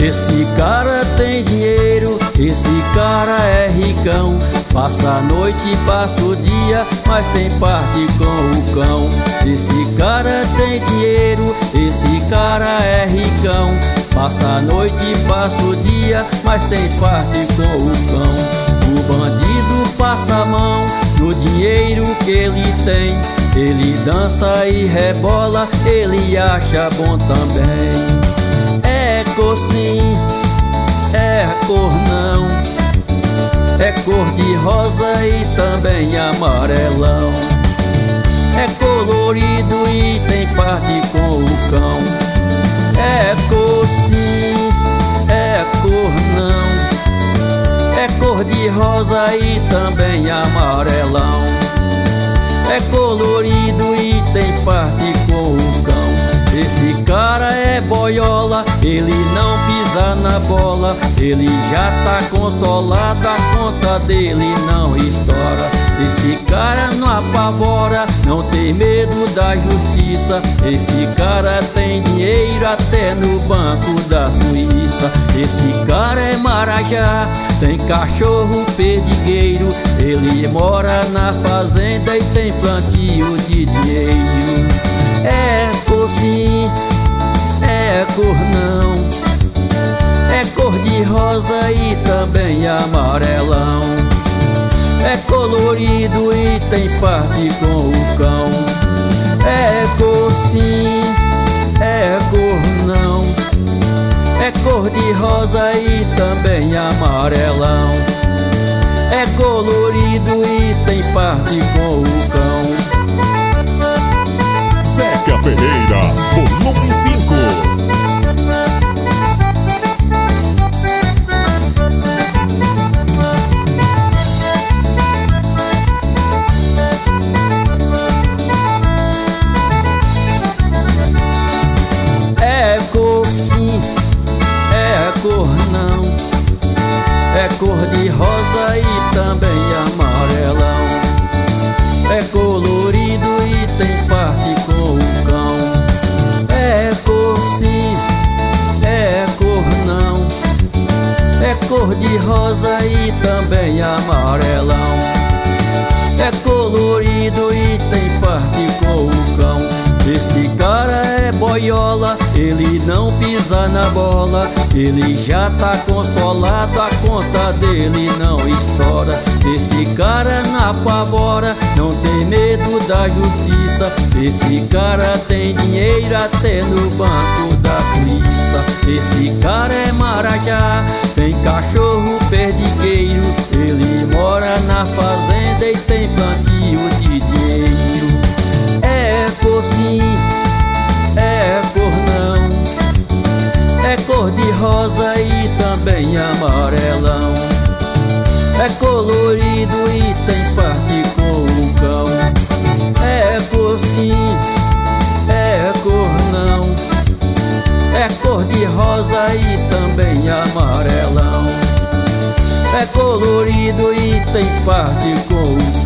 Esse cara tem dinheiro, esse cara é ricão. Passa a noite e passa o dia, mas tem parte com o cão. Esse cara tem dinheiro, esse cara é ricão. Passa a noite e passa o dia, mas tem parte com o cão. O bandido passa a mão no dinheiro que ele tem. Ele dança e rebola, ele acha bom também. É cor sim, é cor não. É cor de rosa e também amarelão. É colorido e tem parte com o cão. É cor sim, é cor não. É cor de rosa e também amarelão. É colorido e tem parte com o cão. Esse cara é boiola, ele não pisa na bola. Ele já tá consolado, a conta dele não estoura. Esse cara não apavora, não tem medo da justiça. Esse cara tem dinheiro até no Banco da Suíça. Esse cara é marajá, tem cachorro perdigueiro. Ele mora na fazenda e tem plantio de dinheiro. É cor sim, é cor não. É cor de rosa e também amarelão. É colorido e tem parte com o cão. É cor sim, é cor não. É cor de rosa e também amarelão. É colorido e tem parte com o cão. Zeca Ferreira, volume 5. É cor sim, é cor não. É cor de rosa e também amarelão. É colorido e tem parte com o cão. É cor sim, é cor não. É cor de rosa e também amarelão. É colorido e tem parte com o cão. Esse cara é boiola, ele não pisa na bola. Ele já tá consolado, a conta dele não estoura. Esse cara não apavora, não tem medo da justiça. Esse cara tem dinheiro até no Banco da Suíça. Esse cara é marajá, tem cachorro perdigueiro. Ele mora na fazenda e tem plantio de dinheiro. É cor sim, é cor não. É cor de rosa e também amarelão. É colorido e tem parte com o cão. É cor sim, é cor não. É cor de rosa e também amarelão. É colorido e tem parte com o cão.